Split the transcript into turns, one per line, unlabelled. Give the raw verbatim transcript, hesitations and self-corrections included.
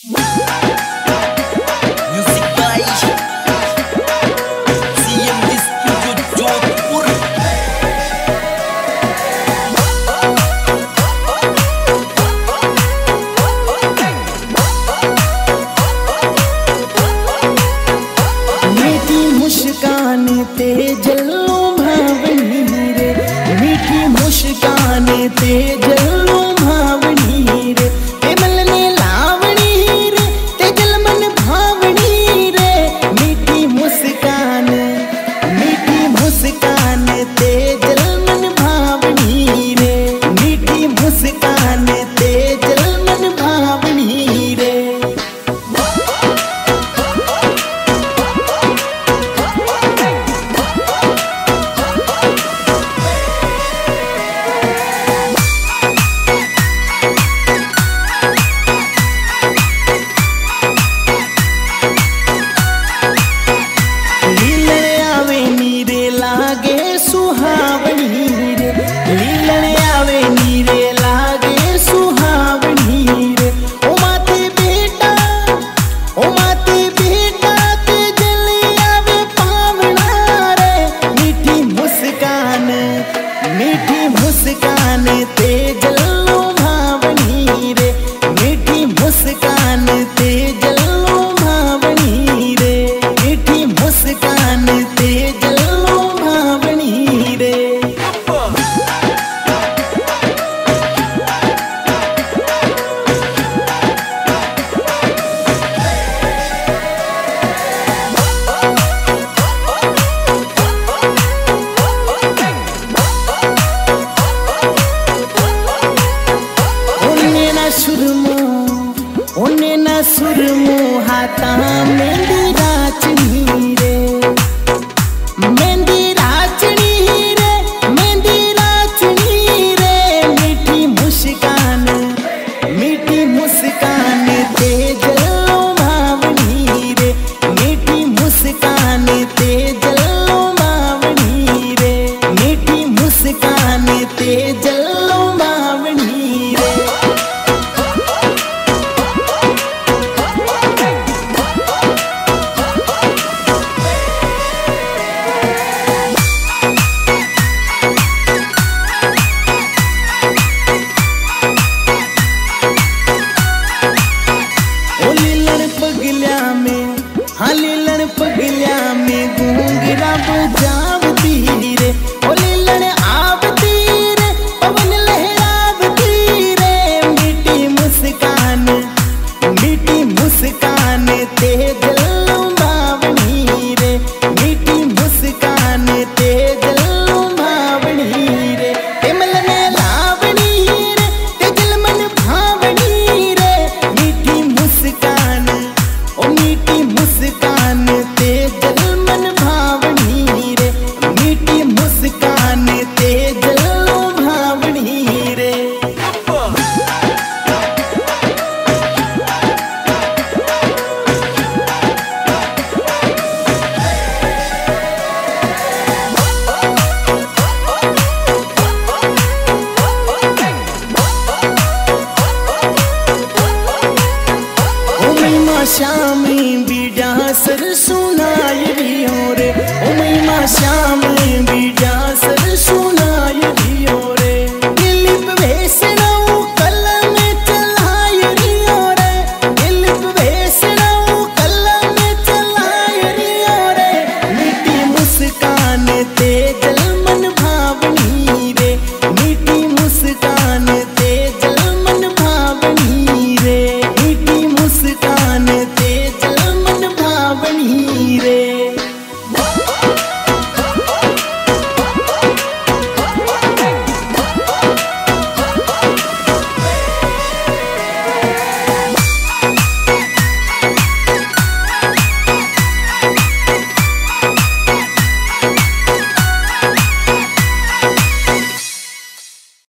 मुस्कान ते जल्लो भावनी रे, मीठी मुस्कान ते जल्लो भावनी रे, ते मलने लावणी रे, ते जल मन भावनी रे, मीठी मुस्कान मीठी मुस्कान ते जल मन भावनी रे, मीठी मुस्कान ते जल मन भावनी रे। सुहावनी रे लीलन आवे नीरे लागे सुहावनी रे, ओ माते बेटा ओ माते बेटा ते जल आवे पावना रे, मीठी मुस्कान मीठी मुस्कान ते जल्लो भावनी रे, मीठी मुस्कान ते जल्लो भावनी रे, मीठी मुस्कान ते जल्लो भावनी रे। ओने ना सुरमो ओने ना सुरमो हाथा मेहंदी राचनी रे, मेहंदी राचनी रे, मेहंदी राचनी रे, मीठी मुस्कान मीठी मुस्कान ते जल्लो भावनी रे, मीठी मुस्कान ते जल्लो भावनी रे, मीठी मुस्कान ते जल्लो भावनी रे। पगल्या में हाँ लीलन पगल्या में घूंघरा बजावती रे, ओ लीलन आवती रे, पवन लहरावती रे, मीठी मुस्कान मीठी मुस्कान ते जल्लो भावनी रे, मीठी मुस्कान ते जल्लो भावनी रे, ते मलने लावणी रे, ते जल मन भावनी रे, मीठी मुस्कान ओ मीठी मुस्कान ते जल मन भावनी रे, मीठी मुस्कान ते जल्लो भावनी रे। श्यामी बीड़ा सर सुनाई रे, ओ महिमा श्यामी बीड़ा सर सुनाई।